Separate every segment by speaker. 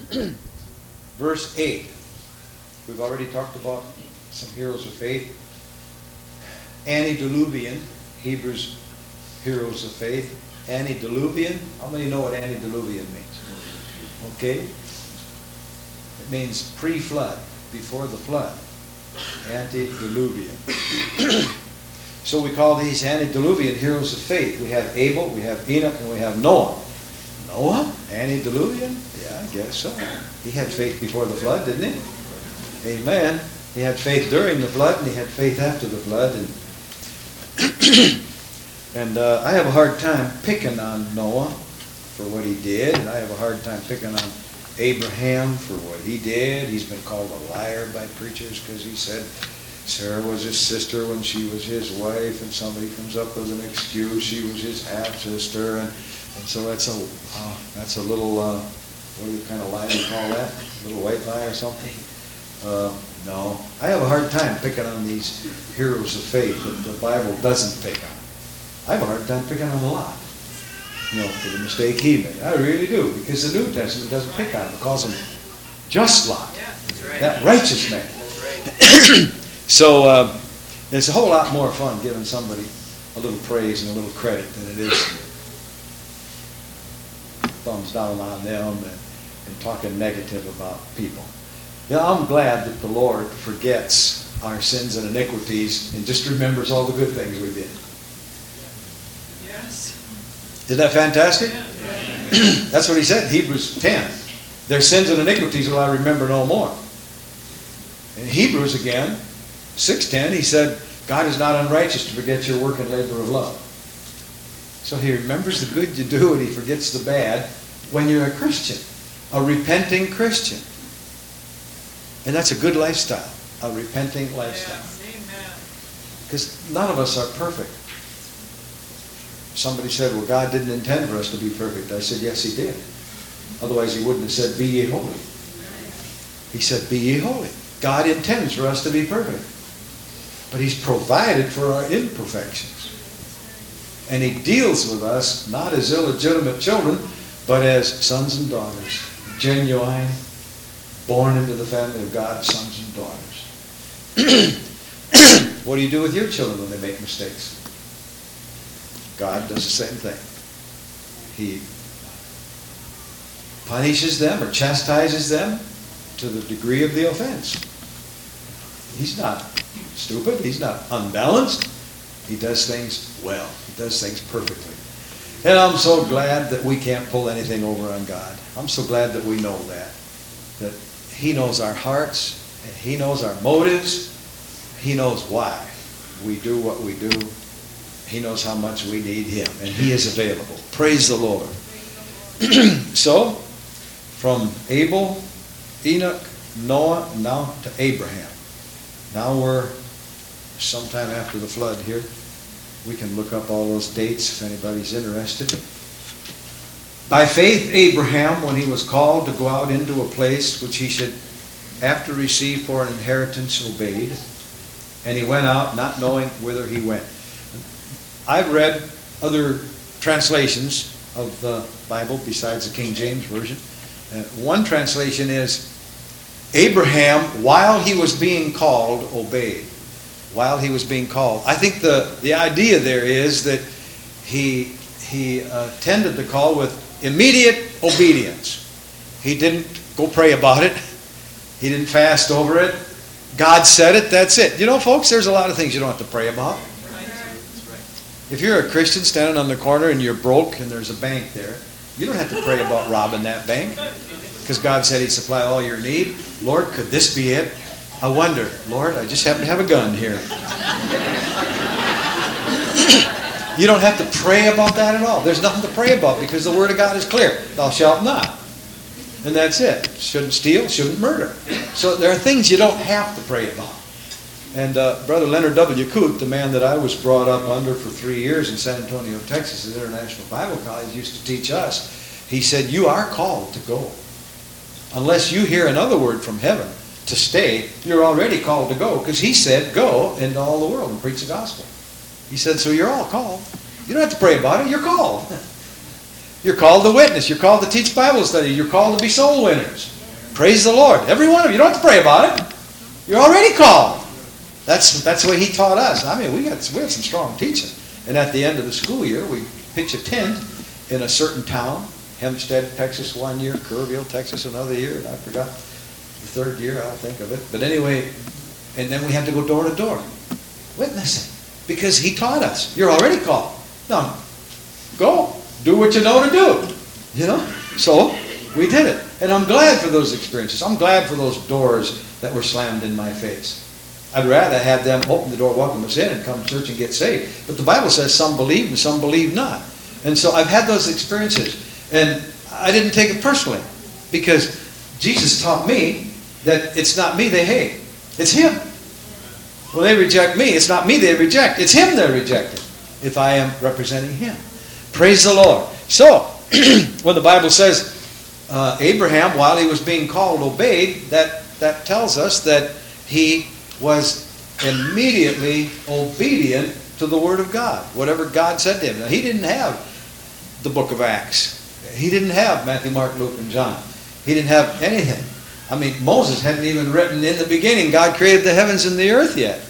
Speaker 1: Verse 8. We've already talked about some heroes of faith. Antediluvian, Hebrews heroes of faith. Antediluvian, how many know what antediluvian means? Okay? It means pre-flood, before the flood. Antediluvian. So we call these antediluvian heroes of faith. We have Abel, we have Enoch, and we have Noah. Noah? Antediluvian? Yeah, I guess so. He had faith before the flood, didn't he? Amen. He had faith during the flood, and he had faith after the flood. And I have a hard time picking on Noah for what he did, and I have a hard time picking on Abraham for what he did. He's been called a liar by preachers because he said Sarah was his sister when she was his wife, and somebody comes up with an excuse. She was his half-sister, and so that's a little, what kind of lie do you call that? A little white lie or something? No. I have a hard time picking on these heroes of faith that the Bible doesn't pick on. I have a hard time picking on Lot. For the mistake he made. I really do, because the New Testament doesn't pick on him. It calls him just Lot.
Speaker 2: Yeah, that's right.
Speaker 1: That righteous man.
Speaker 2: That's right.
Speaker 1: So it's a whole lot more fun giving somebody a little praise and a little credit than it is thumbs down on them and talking negative about people. I'm glad that the Lord forgets our sins and iniquities and just remembers all the good things we did.
Speaker 2: Yes.
Speaker 1: Isn't that fantastic? That's what he said in Hebrews 10. Their sins and iniquities will I remember no more. In Hebrews again, 6:10, he said, God is not unrighteous to forget your work and labor of love. So he remembers the good you do and he forgets the bad when you're a Christian, a repenting Christian. And that's a good lifestyle, a repenting lifestyle. Because none of us are perfect. Somebody said, well, God didn't intend for us to be perfect. I said, yes, he did. Otherwise, he wouldn't have said, be ye holy. He said, be ye holy. God intends for us to be perfect. But he's provided for our imperfections. And he deals with us not as illegitimate children, but as sons and daughters. Genuine, born into the family of God, sons and daughters. What do you do with your children when they make mistakes? God does the same thing. He punishes them or chastises them to the degree of the offense. He's not stupid. He's not unbalanced. He does things well. He does things perfectly. And I'm so glad that we can't pull anything over on God. I'm so glad that we know that he knows our hearts, and he knows our motives. He knows why we do what we do. He knows how much we need him, and he is available. Praise the Lord. So, from Abel, Enoch, Noah, now to Abraham. Now we're sometime after the flood here. We can look up all those dates if anybody's interested. By faith, Abraham, when he was called to go out into a place which he should after receive for an inheritance, obeyed. And he went out not knowing whither he went. I've read other translations of the Bible besides the King James Version. One translation is, Abraham, while he was being called, obeyed. While he was being called. I think the idea there is that he tended the call with immediate obedience. He didn't go pray about it. He didn't fast over it. God said it, that's it. You know, folks, there's a lot of things you don't have to pray about. If you're a Christian standing on the corner and you're broke and there's a bank there, you don't have to pray about robbing that bank. Because God said he'd supply all your need. Lord, could this be it? I wonder, Lord, I just happen to have a gun here. You don't have to pray about that at all. There's nothing to pray about because the Word of God is clear. Thou shalt not. And that's it. Shouldn't steal, shouldn't murder. So there are things you don't have to pray about. And Brother Leonard W. Coote, the man that I was brought up under for 3 years in San Antonio, Texas, at International Bible College, used to teach us. He said, you are called to go. Unless you hear another word from heaven to stay, you're already called to go. Because he said, go into all the world and preach the gospel. He said, so you're all called. You don't have to pray about it. You're called. You're called to witness. You're called to teach Bible study. You're called to be soul winners. Praise the Lord. Every one of you. You don't have to pray about it. You're already called. That's the way he taught us. I mean, we had some strong teaching. And at the end of the school year, we pitch a tent in a certain town. Hempstead, Texas 1 year, Kerrville, Texas another year, and I forgot the third year, I'll think of it. But anyway, and then we had to go door to door, witnessing, because he taught us. You're already called. No, go, do what you know to do, you know? So, we did it. And I'm glad for those experiences. I'm glad for those doors that were slammed in my face. I'd rather have them open the door, welcome us in, and come to church and get saved. But the Bible says some believe and some believe not. And so I've had those experiences. And I didn't take it personally, because Jesus taught me that it's not me they hate. It's him. When they reject me, it's not me they reject. It's him they're rejecting, if I am representing him. Praise the Lord. So, when the Bible says Abraham, while he was being called, obeyed, that tells us that he was immediately obedient to the Word of God, whatever God said to him. Now, he didn't have the book of Acts. He didn't have Matthew, Mark, Luke, and John. He didn't have anything. I mean, Moses hadn't even written in the beginning, God created the heavens and the earth yet.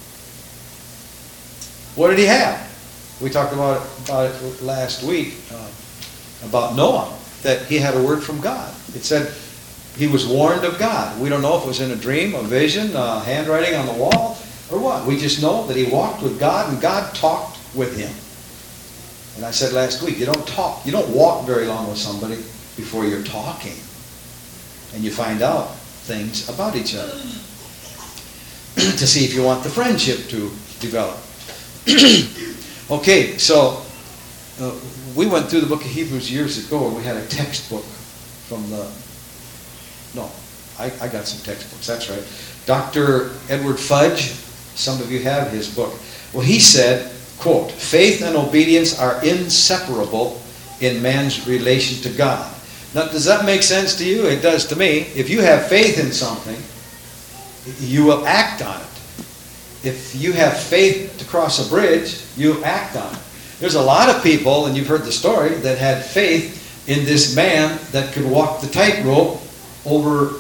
Speaker 1: What did he have? We talked about it last week, about Noah, that he had a word from God. It said he was warned of God. We don't know if it was in a dream, a vision, handwriting on the wall, or what. We just know that he walked with God, and God talked with him. And I said last week, you don't walk very long with somebody before you're talking. And you find out things about each other. To see if you want the friendship to develop. Okay, so we went through the book of Hebrews years ago, and we had a textbook from I got some textbooks, that's right. Dr. Edward Fudge, some of you have his book. Well, he said, quote, faith and obedience are inseparable in man's relation to God. Now, does that make sense to you? It does to me. If you have faith in something, you will act on it. If you have faith to cross a bridge, you act on it. There's a lot of people, and you've heard the story, that had faith in this man that could walk the tightrope over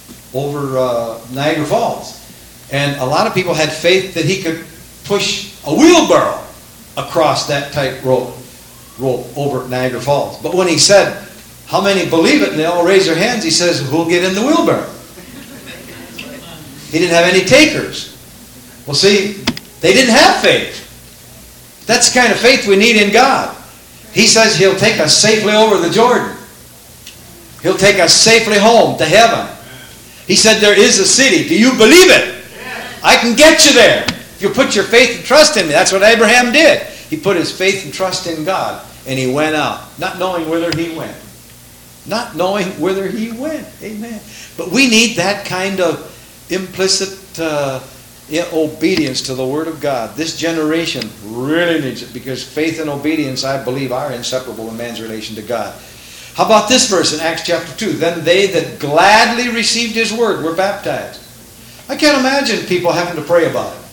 Speaker 1: Niagara Falls. And a lot of people had faith that he could push a wheelbarrow across that tightrope over Niagara Falls. But when he said, how many believe it? And they all raise their hands. He says, who'll get in the wheelbarrow? He didn't have any takers. Well, see, they didn't have faith. That's the kind of faith we need in God. He says he'll take us safely over the Jordan. He'll take us safely home to heaven. He said there is a city. Do you believe it? I can get you there. If you put your faith and trust in me. That's what Abraham did. He put his faith and trust in God. And he went out, not knowing whither he went. Not knowing whither he went. Amen. But we need that kind of implicit obedience to the Word of God. This generation really needs it, because faith and obedience, I believe, are inseparable in man's relation to God. How about this verse in Acts chapter 2? Then they that gladly received his word were baptized. I can't imagine people having to pray about it.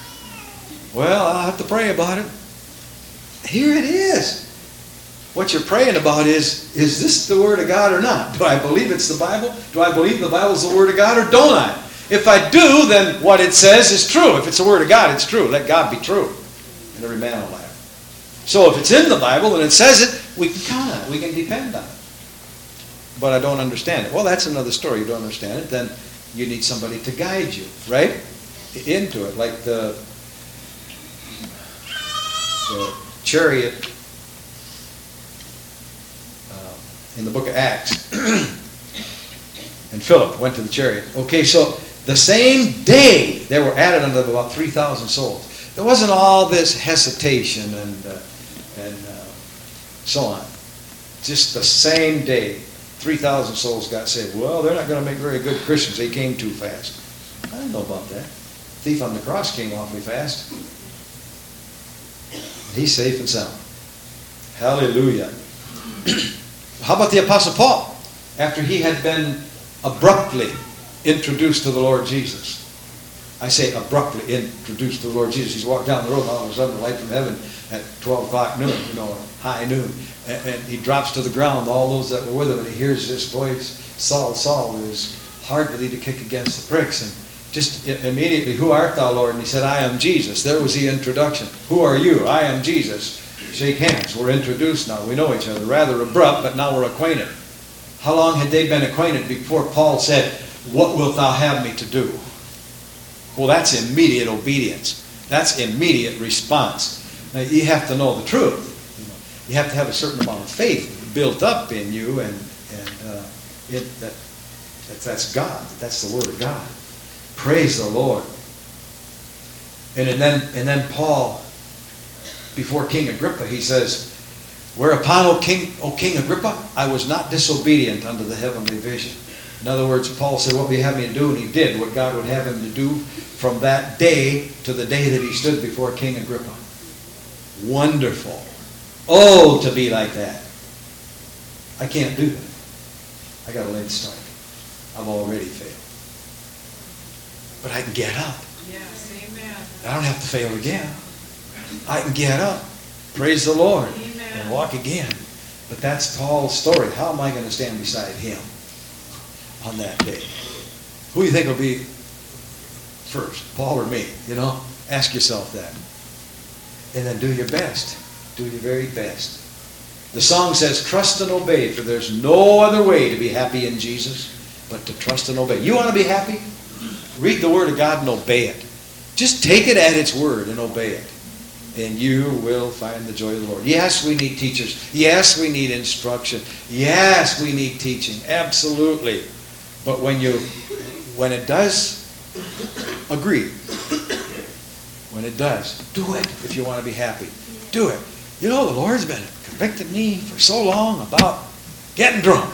Speaker 1: Well, I'll have to pray about it. Here it is. What you're praying about is this the Word of God or not? Do I believe it's the Bible? Do I believe the Bible is the Word of God, or don't I? If I do, then what it says is true. If it's the Word of God, it's true. Let God be true, and every man a liar. So if it's in the Bible and it says it, we can count on it. We can depend on it. But I don't understand it. Well, that's another story. You don't understand it, then you need somebody to guide you, right? Into it. Like the chariot in the book of Acts. And Philip went to the chariot. Okay, so the same day there were added unto them about 3,000 souls. There wasn't all this hesitation and so on. Just the same day, 3,000 souls got saved. Well, they're not going to make very good Christians. They came too fast. I don't know about that. Thief on the cross came awfully fast. He's safe and sound. Hallelujah. How about the Apostle Paul? After he had been abruptly introduced to the Lord Jesus. I say abruptly introduced to the Lord Jesus. He's walked down the road, and all of a sudden, the light from heaven at 12 o'clock noon, high noon. And he drops to the ground, all those that were with him, and he hears this voice, Saul, Saul, it is hard for thee to kick against the pricks. And just immediately, who art thou, Lord? And he said, I am Jesus. There was the introduction. Who are you? I am Jesus. Shake hands. We're introduced now. We know each other. Rather abrupt, but now we're acquainted. How long had they been acquainted before Paul said, what wilt thou have me to do? Well, that's immediate obedience. That's immediate response. Now, you have to know the truth. You have to have a certain amount of faith built up in you, and that's God. That's the Word of God. Praise the Lord. And then Paul, before King Agrippa, he says, whereupon, O King Agrippa, I was not disobedient unto the heavenly vision. In other words, Paul said, what would you have me to do? And he did what God would have him to do from that day to the day that he stood before King Agrippa. Wonderful. Oh, to be like that. I can't do that. I got a late start. I've already failed. But I can get up.
Speaker 2: Yes, amen.
Speaker 1: I don't have to fail again. I can get up. Praise the Lord.
Speaker 2: Amen.
Speaker 1: And walk again. But that's Paul's story. How am I going to stand beside him on that day? Who do you think will be first, Paul or me? Ask yourself that. And then do your best. Do your very best. The song says, trust and obey, for there's no other way to be happy in Jesus but to trust and obey. You want to be happy? Read the Word of God and obey it. Just take it at its word and obey it. And you will find the joy of the Lord. Yes, we need teachers. Yes, we need instruction. Yes, we need teaching. Absolutely. But when it does, agree. When it does, do it if you want to be happy. Do it. The Lord's been convicting me for so long about getting drunk.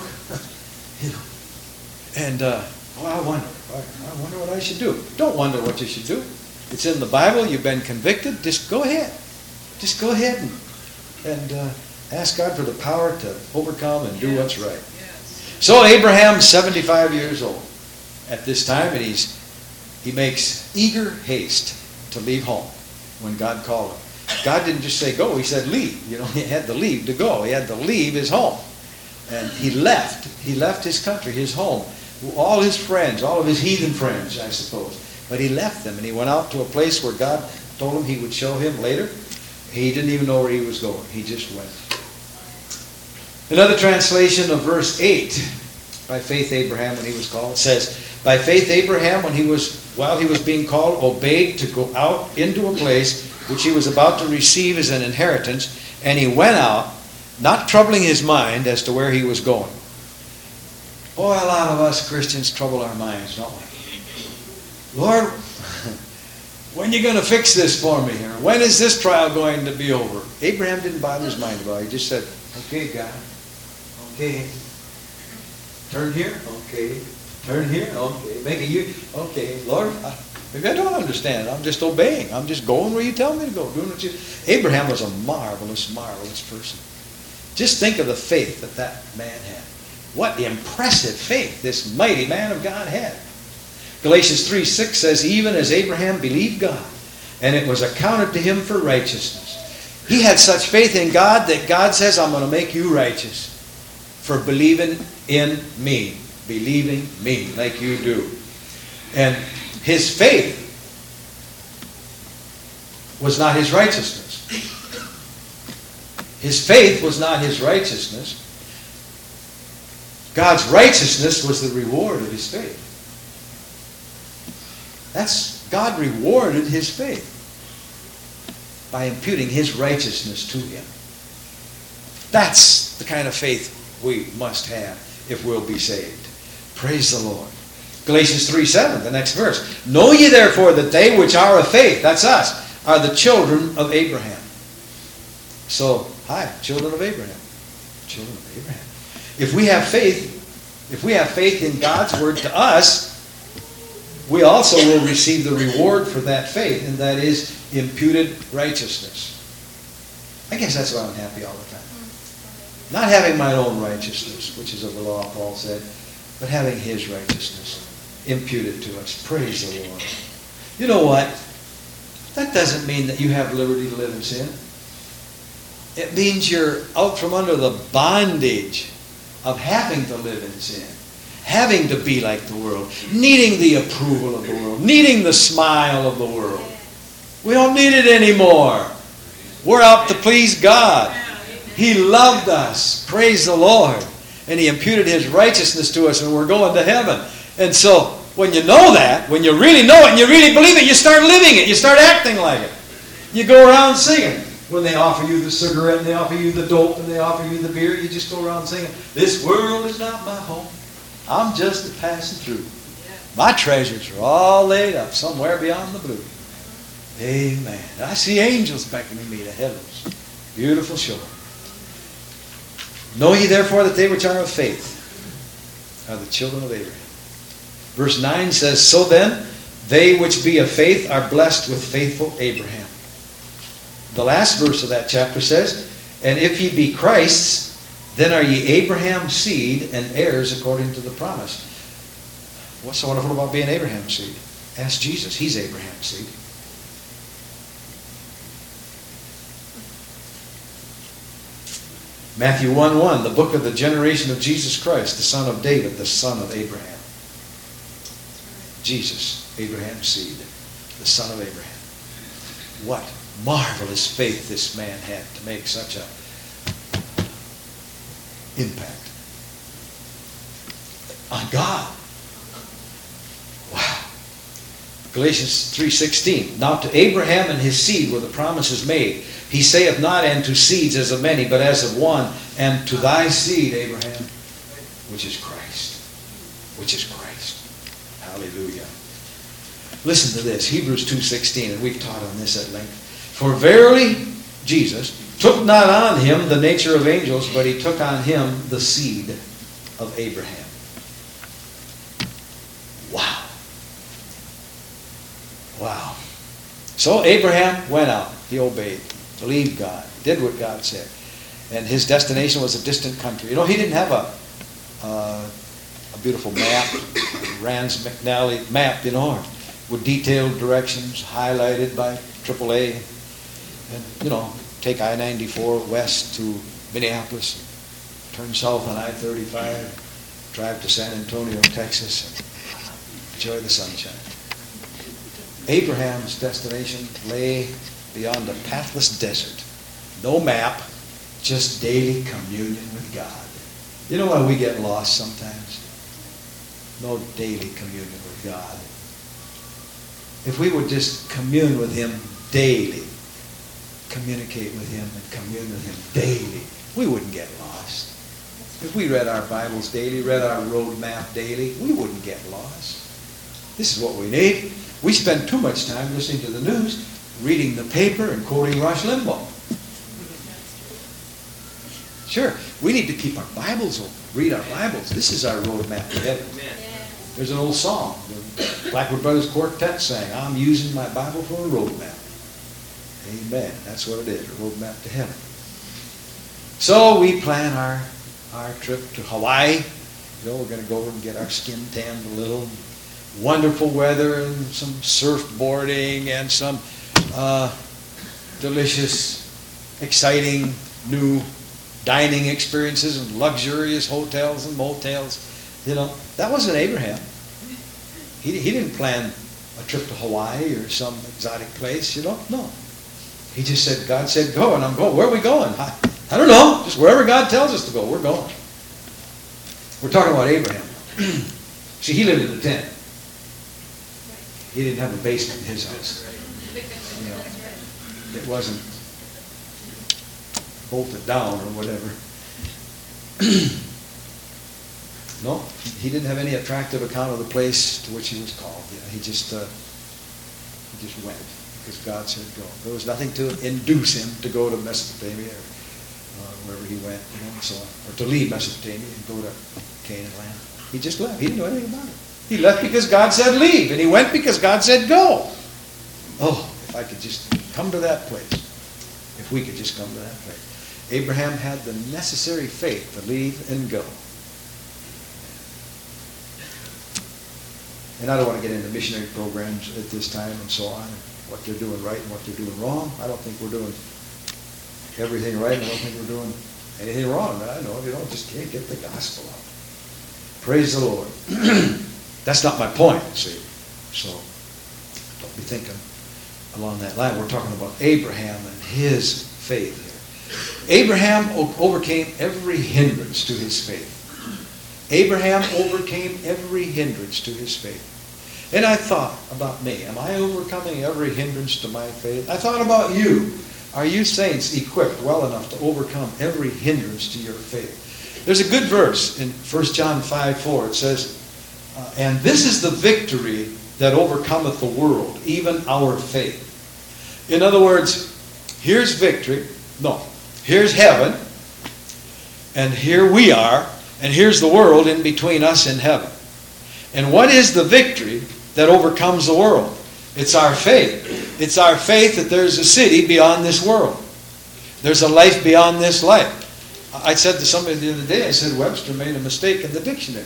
Speaker 1: And, I wonder what I should do. Don't wonder what you should do. It's in the Bible. You've been convicted. Just go ahead. Just go ahead and ask God for the power to overcome and do what's right.
Speaker 2: Yes.
Speaker 1: So Abraham's 75 years old at this time, and he makes eager haste to leave home when God called him. God didn't just say go. He said leave. He had to leave to go. He had to leave his home. And he left. He left his country, his home. All his friends, all of his heathen friends, I suppose. But he left them, and he went out to a place where God told him he would show him later. He didn't even know where he was going. He just went. Another translation of verse 8, by faith Abraham, when he was called, says, by faith Abraham, while he was being called, obeyed to go out into a place which he was about to receive as an inheritance, and he went out, not troubling his mind as to where he was going. Boy, a lot of us Christians trouble our minds, don't we? Lord, when are you going to fix this for me? Or when is this trial going to be over? Abraham didn't bother his mind about it. He just said, okay, God. Okay. Turn here. Okay. Turn here. Okay. Make a U. Okay. Lord, maybe I don't understand. I'm just obeying. I'm just going where you tell me to go. Doing what you... Abraham was a marvelous, marvelous person. Just think of the faith that man had. What impressive faith this mighty man of God had. Galatians 3:6 says, even as Abraham believed God, and it was accounted to him for righteousness. He had such faith in God that God says, I'm going to make you righteous for believing in me. Believing me like you do. And his faith was not his righteousness. His faith was not his righteousness. God's righteousness was the reward of his faith. God rewarded his faith by imputing his righteousness to him. That's the kind of faith we must have if we'll be saved. Praise the Lord. Galatians 3:7, the next verse. Know ye therefore that they which are of faith, that's us, are the children of Abraham. So, children of Abraham. Children of Abraham. If we have faith in God's word to us, we also will receive the reward for that faith, and that is imputed righteousness. I guess that's why I'm happy all the time. Not having my own righteousness, which is of the law, Paul said, but having his righteousness imputed to us. Praise the Lord. You know what? That doesn't mean that you have liberty to live in sin. It means you're out from under the bondage of having to live in sin, having to be like the world, needing the approval of the world, needing the smile of the world. We don't need it anymore. We're out to please God. He loved us. Praise the Lord. And He imputed His righteousness to us, and we're going to heaven. And so, when you know that, when you really know it and you really believe it, you start living it. You start acting like it. You go around singing. When they offer you the cigarette, and they offer you the dope, and they offer you the beer, you just go around singing, "This world is not my home. I'm just a passing through. My treasures are all laid up somewhere beyond the blue." Amen. I see angels beckoning me to heaven's beautiful shore. Know ye therefore that they which are of faith are the children of Abraham. Verse 9 says, "So then, they which be of faith are blessed with faithful Abraham." The last verse of that chapter says, "And if ye be Christ's, then are ye Abraham's seed and heirs according to the promise." What's so wonderful about being Abraham's seed? Ask Jesus. He's Abraham's seed. Matthew 1:1, the book of the generation of Jesus Christ, the son of David, the son of Abraham. Jesus, Abraham's seed, the son of Abraham. What marvelous faith this man had to make such a impact on God. Wow. Galatians 3:16, "Now to Abraham and his seed were the promises made. He saith not unto seeds as of many, but as of one, and to thy seed, Abraham, which is Christ." Which is Christ. Hallelujah. Listen to this, Hebrews 2:16, and we've taught on this at length. "For verily Jesus took not on him the nature of angels, but he took on him the seed of Abraham." Wow. Wow. So Abraham went out. He obeyed, believed God, did what God said. And his destination was a distant country. You know, he didn't have a beautiful map, Rand's McNally map, you know, with detailed directions, highlighted by AAA. And, you know, take I-94 west to Minneapolis, turn south on I-35, drive to San Antonio, Texas, and enjoy the sunshine. Abraham's destination lay beyond a pathless desert. No map, just daily communion with God. You know why we get lost sometimes? No daily communion with God. If we would just commune with Him daily, communicate with Him and commune with Him daily, we wouldn't get lost. If we read our Bibles daily, read our road map daily, we wouldn't get lost. This is what we need. We spend too much time listening to the news, reading the paper, and quoting Rush Limbaugh. Sure, we need to keep our Bibles open, read our Bibles. This is our road map to heaven. There's an old song the Blackwood Brothers Quartet sang, "I'm using my Bible for a road map." Amen. That's what it is, a road map to heaven. So we plan our trip to Hawaii. You know, we're going to go over and get our skin tanned a little. Wonderful weather and some surfboarding and some delicious, exciting, new dining experiences and luxurious hotels and motels. You know, that wasn't Abraham. He didn't plan a trip to Hawaii or some exotic place, you know. No. He just said, God said go, and I'm going. Where are we going? I don't know. Just wherever God tells us to go, we're going. We're talking about Abraham. See, he lived in a tent. He didn't have a basement in his house. You know, it wasn't bolted down or whatever. No, he didn't have any attractive account of the place to which he was called. You know, he just went because God said go. There was nothing to induce him to go to Mesopotamia or wherever he went, you know, so, or to leave Mesopotamia and go to Canaan land. He just left. He didn't know anything about it. He left because God said leave, and he went because God said go. Oh, if I could just come to that place. If we could just come to that place. Abraham had the necessary faith to leave and go. And I don't want to get into missionary programs at this time and so on, and what they're doing right and what they're doing wrong. I don't think we're doing everything right, and I don't think we're doing anything wrong. I know, just can't get the gospel out. Praise the Lord. That's not my point, see. So, don't be thinking along that line. We're talking about Abraham and his faith here. Abraham overcame every hindrance to his faith. Abraham overcame every hindrance to his faith. And I thought about me. Am I overcoming every hindrance to my faith? I thought about you. Are you saints equipped well enough to overcome every hindrance to your faith? There's a good verse in 1 John 5:4. It says, and this is the victory that overcometh the world, even our faith. In other words, here's victory. No, here's heaven. And here we are. And here's the world in between us and heaven. And what is the victory that overcomes the world? It's our faith. It's our faith that there's a city beyond this world. There's a life beyond this life. I said to somebody the other day, I said, Webster made a mistake in the dictionary.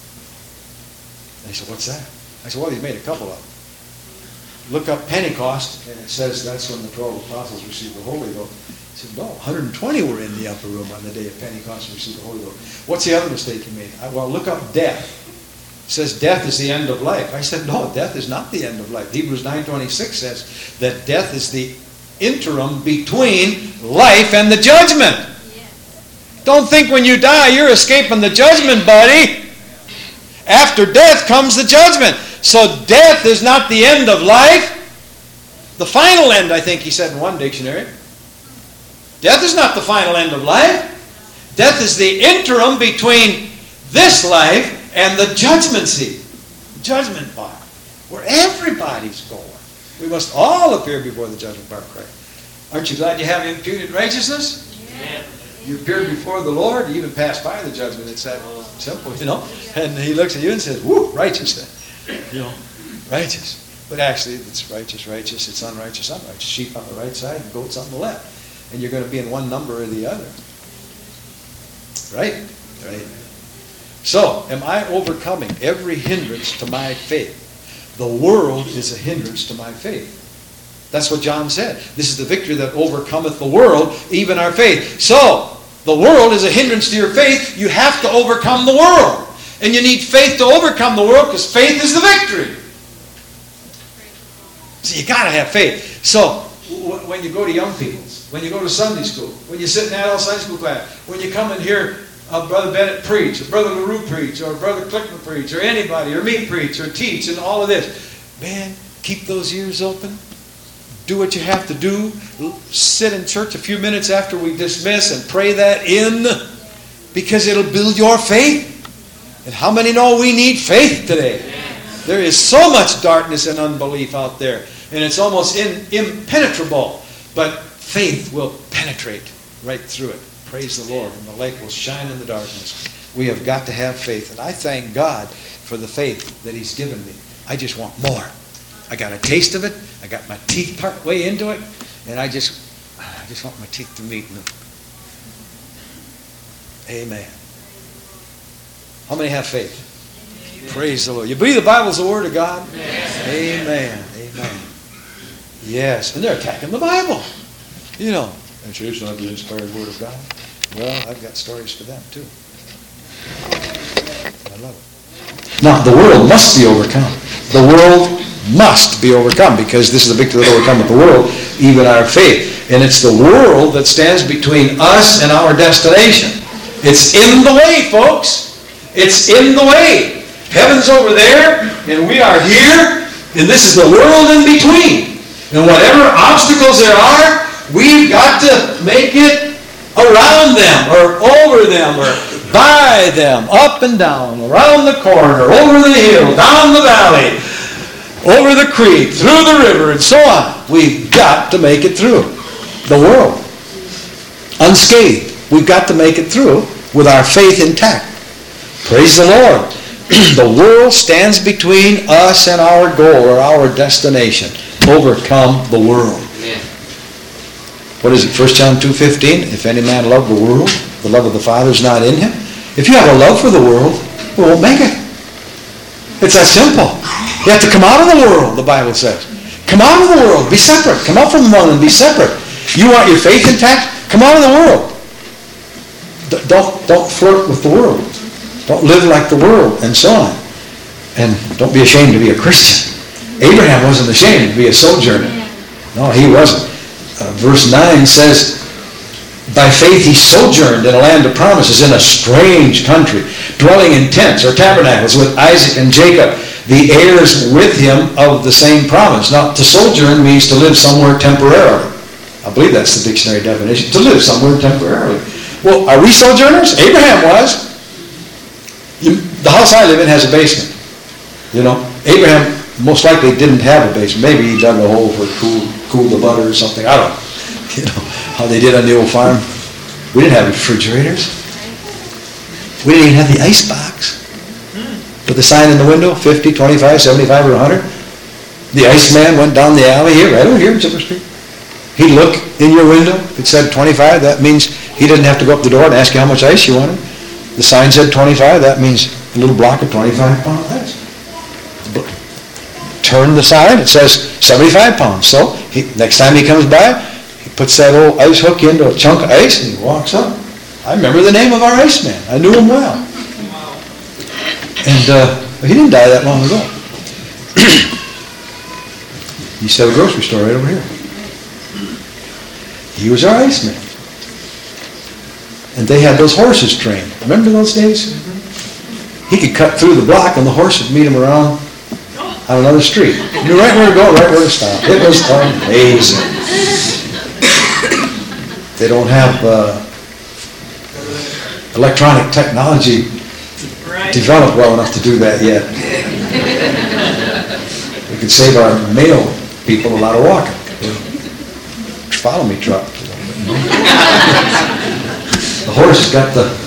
Speaker 1: They said, what's that? I said, well, he's made a couple of them. Look up Pentecost, and it says that's when the 12 apostles received the Holy Ghost. I said, no, 120 were in the upper room on the day of Pentecost and received the Holy Ghost. What's the other mistake he made? Well, look up death. It says death is the end of life. I said, no, death is not the end of life. Hebrews 9:26 says that death is the interim between life and the judgment. Yes. Don't think when you die you're escaping the judgment, buddy. After death comes the judgment. So death is not the end of life. The final end, I think he said in one dictionary. Death is not the final end of life. Death is the interim between this life and the judgment seat. Judgment bar. Where everybody's going. We must all appear before the judgment bar of Christ. Aren't you glad you have imputed righteousness? Yeah. You appeared before the Lord, you even passed by the judgment. It's that simple, And he looks at you and says, woo, righteous then. Righteous. But actually, it's righteous, it's unrighteous, unrighteous. Sheep on the right side and goats on the left. And you're going to be in one number or the other. Right? Right. So, am I overcoming every hindrance to my faith? The world is a hindrance to my faith. That's what John said. This is the victory that overcometh the world, even our faith. So, the world is a hindrance to your faith. You have to overcome the world. And you need faith to overcome the world because faith is the victory. So you got to have faith. So, when you go to young people's, when you go to Sunday school, when you sit in adult Sunday school class, when you come and hear Brother Bennett preach, or Brother LaRue preach, or Brother Clickman preach, or anybody, or me preach, or teach, and all of this, man, keep those ears open. Do what you have to do. Sit in church a few minutes after we dismiss and pray that in, because it'll build your faith. And how many know we need faith today? There is so much darkness and unbelief out there, and it's almost impenetrable. But faith will penetrate right through it. Praise the Lord. And the light will shine in the darkness. We have got to have faith. And I thank God for the faith that He's given me. I just want more. I got a taste of it. I got my teeth part way into it. And I just want my teeth to meet them. Amen. How many have faith? Amen. Praise the Lord. You believe the Bible's the Word of God? Amen. Amen. Yes. And they're attacking the Bible. And it's not the inspired Word of God. Well, I've got stories for them too. I love it. Now, the world must be overcome. The world must be overcome because this is the victory that overcometh the world, even our faith. And it's the world that stands between us and our destination. It's in the way, folks. It's in the way. Heaven's over there, and we are here, and this is the world in between. And whatever obstacles there are, we've got to make it around them, or over them, or by them, up and down, around the corner, over the hill, down the valley, over the creek, through the river, and so on. We've got to make it through the world unscathed. We've got to make it through with our faith intact. Praise the Lord. The world stands between us and our goal or our destination. Overcome the world. Amen. What is it? 1 John 2:15. If any man love the world, the love of the Father is not in him. If you have a love for the world, we won't make it. It's that simple. You have to come out of the world, the Bible says. Come out of the world. Be separate. Come out from one and be separate. You want your faith intact? Come out of the world. Don't flirt with the world. Don't live like the world, and so on. And don't be ashamed to be a Christian. Abraham wasn't ashamed to be a sojourner. No, he wasn't. Verse 9 says, by faith he sojourned in a land of promises, in a strange country, dwelling in tents or tabernacles with Isaac and Jacob, the heirs with him of the same promise. Now, to sojourn means to live somewhere temporarily. I believe that's the dictionary definition, to live somewhere temporarily. Well, are we sojourners? Abraham was. The house I live in has a basement. You know, Abraham most likely didn't have a basement. Maybe he dug a hole for cool the butter or something. I don't know. You know, how they did on the old farm. We didn't have refrigerators. We didn't even have the ice box. Put the sign in the window, 50, 25, 75, or 100. The iceman went down the alley here, right over here in Silver Street. He'd look in your window. If it said 25, that means he didn't have to go up the door and ask you how much ice you wanted. The sign said 25, that means a little block of 25-pound ice. Turn the sign, it says 75 pounds. So next time he comes by, he puts that old ice hook into a chunk of ice and he walks up. I remember the name of our iceman. I knew him well. And he didn't die that long ago. He used to have a grocery store right over here. He was our iceman. And they had those horses trained. Remember those days? He could cut through the block and the horse would meet him around on another street. He knew right where to go, right where to stop. It was amazing. They don't have electronic technology developed well enough to do that yet. We could save our mail people a lot of walking. Follow me, truck. The horse has got the...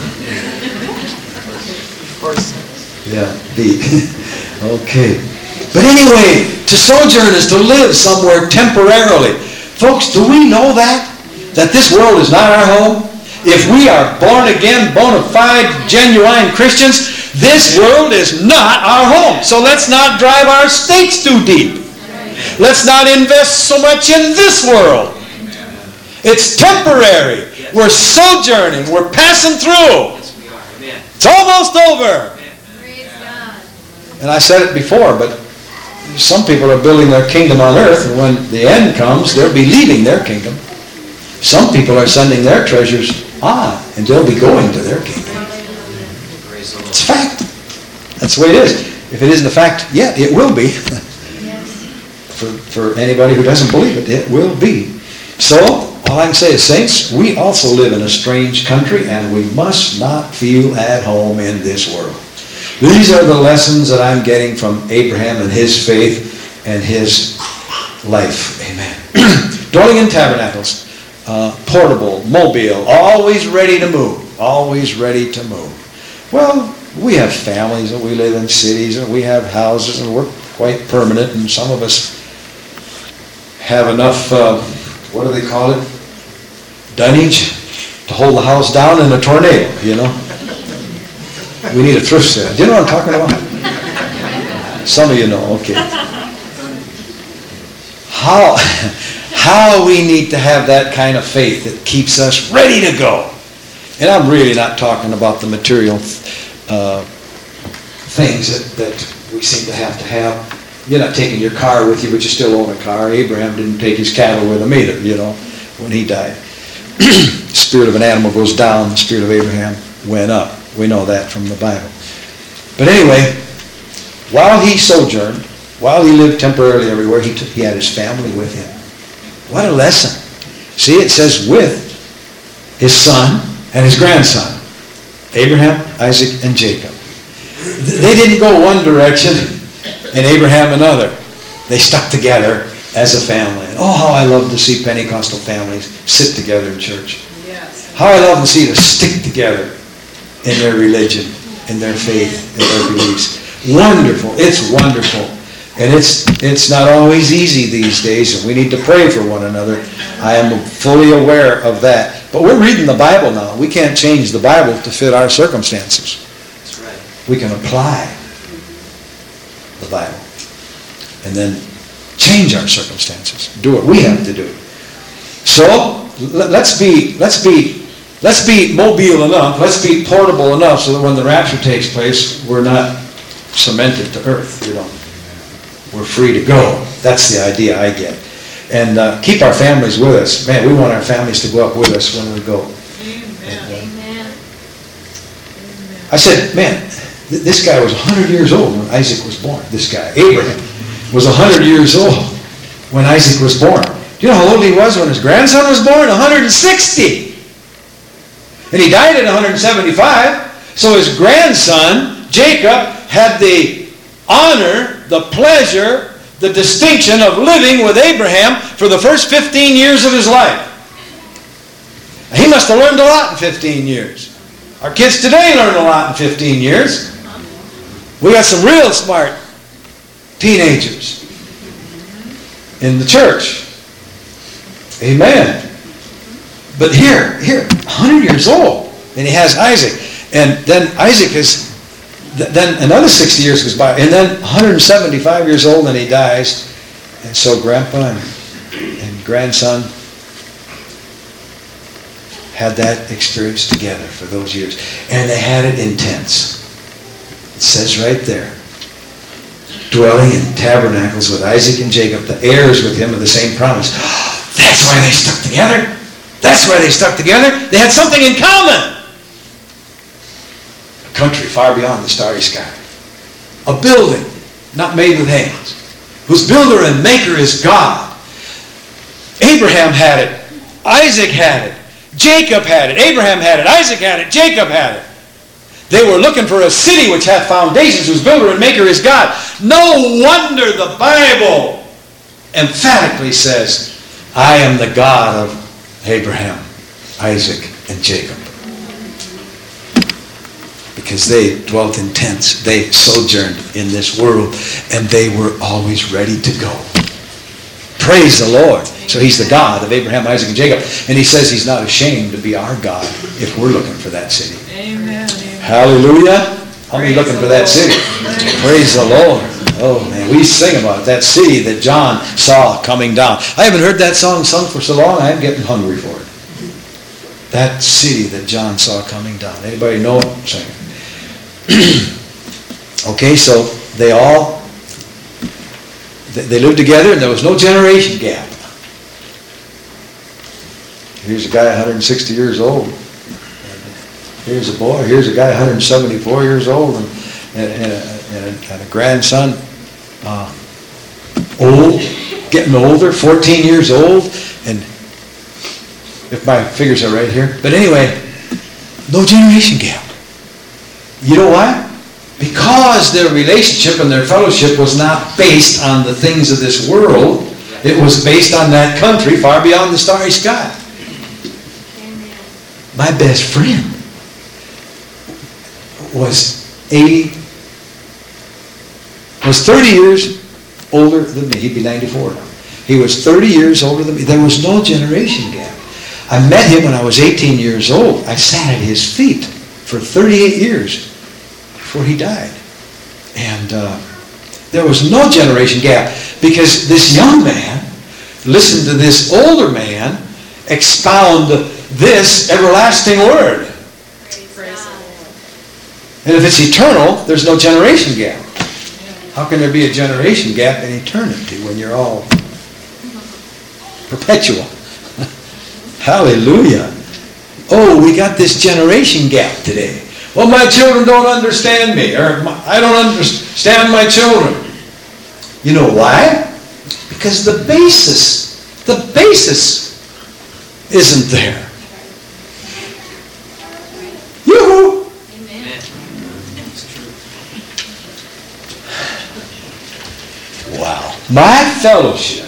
Speaker 1: Okay. But anyway, to sojourn is to live somewhere temporarily. Folks, do we know that? That this world is not our home? If we are born again, bona fide, genuine Christians, this world is not our home. So let's not drive our stakes too deep. Let's not invest so much in this world. It's temporary. We're sojourning. We're passing through. It's almost over. And I said it before, but some people are building their kingdom on earth, and when the end comes, they'll be leaving their kingdom. Some people are sending their treasures on, and they'll be going to their kingdom. It's a fact. That's the way it is. If it isn't a fact yet, it will be. For anybody who doesn't believe it, it will be. So, all I can say is, saints, we also live in a strange country, and we must not feel at home in this world. These are the lessons that I'm getting from Abraham and his faith and his life. Amen. Dwelling in tabernacles, portable, mobile, always ready to move. Always ready to move. Well, we have families, and we live in cities, and we have houses, and we're quite permanent, and some of us have enough, what do they call it? Dunnage to hold the house down in a tornado, you know. We need a thrift sale. Do you know what I'm talking about? Some of you know, okay. How we need to have that kind of faith that keeps us ready to go. And I'm really not talking about the material things that we seem to have. You're not taking your car with you, but you still own a car. Abraham didn't take his cattle with him either, you know, when he died. The spirit of an animal goes down, the spirit of Abraham went up. We know that from the Bible. But anyway, while he sojourned, while he lived temporarily everywhere, he had his family with him. What a lesson. See, it says with his son and his grandson, Abraham, Isaac, and Jacob. They didn't go one direction and Abraham another. They stuck together as a family. And oh, how I love to see Pentecostal families sit together in church.
Speaker 2: Yes.
Speaker 1: How I love to see them stick together in their religion, in their faith, in their beliefs. Wonderful. It's wonderful. And it's not always easy these days, and we need to pray for one another. I am fully aware of that. But we're reading the Bible now. We can't change the Bible to fit our circumstances.
Speaker 3: That's right.
Speaker 1: We can apply the Bible. and then change our circumstances. Do what we have to do. So let's be mobile enough, let's be portable enough so that when the rapture takes place, we're not cemented to earth. We're free to go. That's the idea I get. And keep our families with us. Man, we want our families to go up with us when we go.
Speaker 2: Amen.
Speaker 1: I said, man, this guy was 100 years old when Isaac was born. This guy, Abraham, was 100 years old when Isaac was born. Do you know how old he was when his grandson was born? 160. And he died at 175. So his grandson, Jacob, had the honor, the pleasure, the distinction of living with Abraham for the first 15 years of his life. He must have learned a lot in 15 years. Our kids today learn a lot in 15 years. We got some real smart teenagers in the church. Amen. But here, 100 years old, and he has Isaac. And then Isaac is, then another 60 years goes by, and then 175 years old, and he dies. And so grandpa and grandson had that experience together for those years. And they had it intense. It says right there, dwelling in tabernacles with Isaac and Jacob, the heirs with him of the same promise. That's why they stuck together. That's why they stuck together. They had something in common. A country far beyond the starry sky. A building not made with hands, whose builder and maker is God. Abraham had it. Isaac had it. Jacob had it. Abraham had it. Isaac had it. Jacob had it. They were looking for a city which hath foundations, whose builder and maker is God. No wonder the Bible emphatically says, I am the God of Abraham, Isaac, and Jacob. Because they dwelt in tents. They sojourned in this world, and they were always ready to go. Praise the Lord. So he's the God of Abraham, Isaac, and Jacob. And he says he's not ashamed to be our God if we're looking for that city.
Speaker 2: Amen.
Speaker 1: Hallelujah. How many looking for that city? Praise the Lord. Oh man, we sing about it. That city that John saw coming down. I haven't heard that song sung for so long, I'm getting hungry for it. That city that John saw coming down. Anybody know it? Sing it. Okay, so they lived together and there was no generation gap. Here's a guy 160 years old. Here's a boy. Here's a guy 174 years old and a grandson, old, getting older, 14 years old, and if my figures are right here. But anyway, no generation gap. You know why? Because their relationship and their fellowship was not based on the things of this world. It was based on that country far beyond the starry sky. My best friend was 30 years older than me. He'd be 94 now. He was 30 years older than me. There was no generation gap. I met him when I was 18 years old. I sat at his feet for 38 years before he died. And there was no generation gap because this young man listened to this older man expound this everlasting word. And if it's eternal, there's no generation gap. How can there be a generation gap in eternity when you're all perpetual? Hallelujah. Oh, we got this generation gap today. Well, my children don't understand me, or I don't understand my children. You know why? Because the basis isn't there. Yoo-hoo! Wow. My fellowship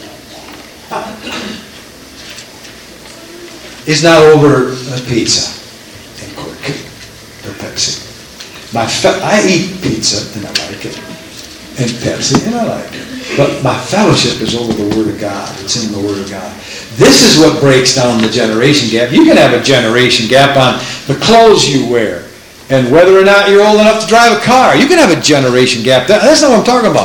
Speaker 1: is not over a pizza and Coke or Pepsi. I eat pizza and I like it, and Pepsi and I like it. But my fellowship is over the Word of God. It's in the Word of God. This is what breaks down the generation gap. You can have a generation gap on the clothes you wear and whether or not you're old enough to drive a car. You can have a generation gap. That's not what I'm talking about.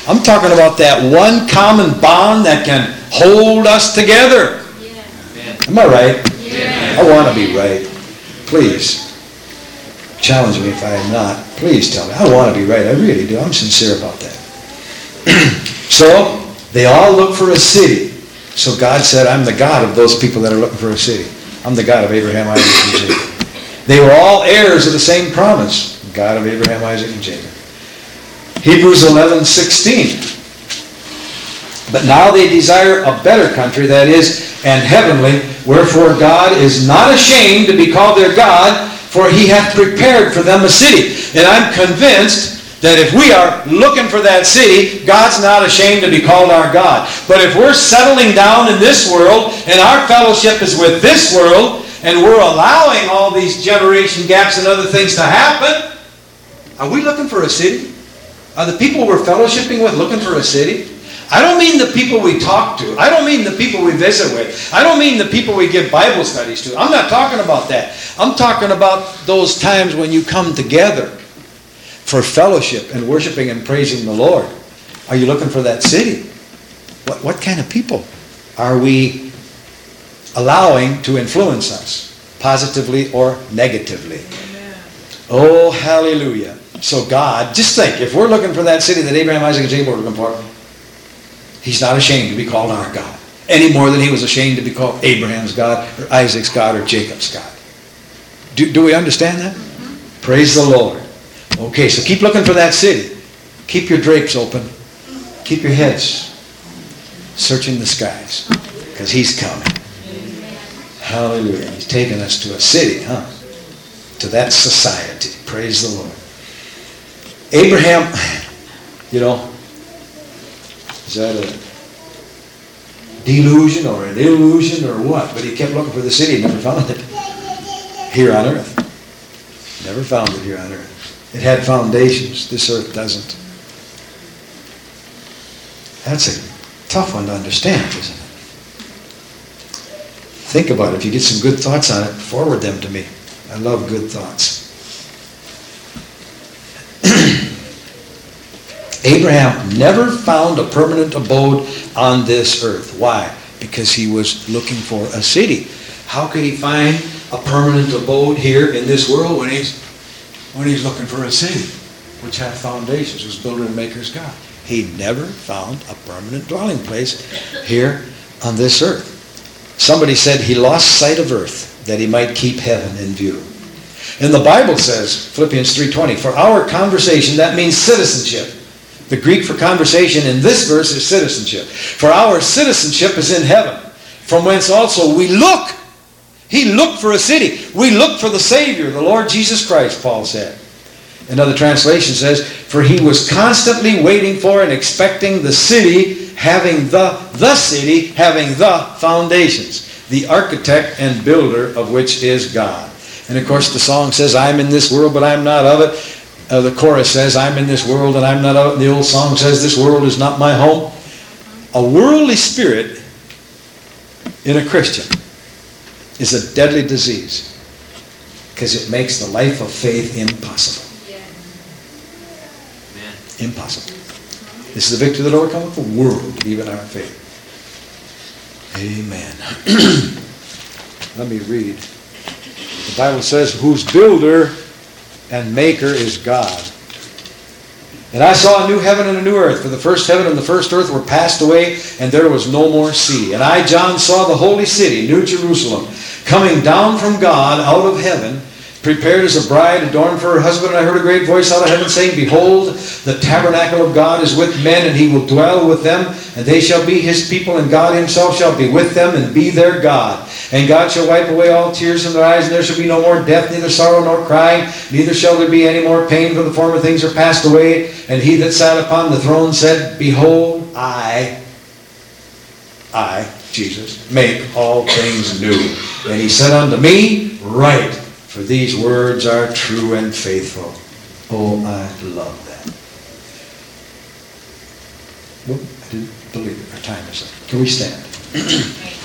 Speaker 1: I'm talking about that one common bond that can hold us together. Am I right?
Speaker 2: Yeah.
Speaker 1: I want to be right. Please. Challenge me if I am not. Please tell me. I want to be right. I really do. I'm sincere about that. So, they all look for a city. So God said, I'm the God of those people that are looking for a city. I'm the God of Abraham, Isaac, and Jacob. They were all heirs of the same promise. God of Abraham, Isaac, and Jacob. Hebrews 11:16. But now they desire a better country, that is, and heavenly, wherefore God is not ashamed to be called their God, for he hath prepared for them a city. And I'm convinced that if we are looking for that city, God's not ashamed to be called our God. But if we're settling down in this world, and our fellowship is with this world, and we're allowing all these generation gaps and other things to happen, are we looking for a city? Are the people we're fellowshipping with looking for a city? I don't mean the people we talk to. I don't mean the people we visit with. I don't mean the people we give Bible studies to. I'm not talking about that. I'm talking about those times when you come together for fellowship and worshiping and praising the Lord. Are you looking for that city? What kind of people are we allowing to influence us, positively or negatively? Amen. Oh, hallelujah. So God, just think, if we're looking for that city that Abraham, Isaac, and Jacob were looking for, he's not ashamed to be called our God, any more than he was ashamed to be called Abraham's God, or Isaac's God, or Jacob's God. Do we understand that? Mm-hmm. Praise the Lord. Okay, so keep looking for that city. Keep your drapes open. Keep your heads searching the skies, because he's coming. Amen. Hallelujah. He's taking us to a city, to that society. Praise the Lord. Abraham, is that a delusion or an illusion or what? But he kept looking for the city and never found it here on earth. Never found it here on earth. It had foundations. This earth doesn't. That's a tough one to understand, isn't it? Think about it. If you get some good thoughts on it, forward them to me. I love good thoughts. Abraham never found a permanent abode on this earth. Why? Because he was looking for a city. How could he find a permanent abode here in this world when he's looking for a city which had foundations, whose builder and maker is God? He never found a permanent dwelling place here on this earth. Somebody said he lost sight of earth that he might keep heaven in view. And the Bible says, Philippians 3:20, for our conversation, that means citizenship. The Greek for conversation in this verse is citizenship. For our citizenship is in heaven, from whence also we look. He looked for a city. We look for the Savior, the Lord Jesus Christ, Paul said. Another translation says, for he was constantly waiting for and expecting the city having the foundations, the architect and builder of which is God. And of course the song says, I'm in this world, but I'm not of it. The chorus says, I'm in this world and I'm not of it. And the old song says, this world is not my home. A worldly spirit in a Christian is a deadly disease because it makes the life of faith impossible. Yeah. Impossible. This is the victory that overcometh the world, even our faith. Amen. Let me read. The Bible says, whose builder and maker is God. And I saw a new heaven and a new earth, for the first heaven and the first earth were passed away, and there was no more sea. And I, John, saw the holy city, New Jerusalem, coming down from God out of heaven, prepared as a bride adorned for her husband. And I heard a great voice out of heaven saying, behold, the tabernacle of God is with men, and he will dwell with them, and they shall be his people, and God himself shall be with them and be their God. And God shall wipe away all tears from their eyes, and there shall be no more death, neither sorrow nor crying, neither shall there be any more pain, for the former things are passed away. And he that sat upon the throne said, behold, I, Jesus, make all things new. And he said unto me, write, for these words are true and faithful. Oh, I love that. Well, I didn't believe it. Our time is up. Can we stand?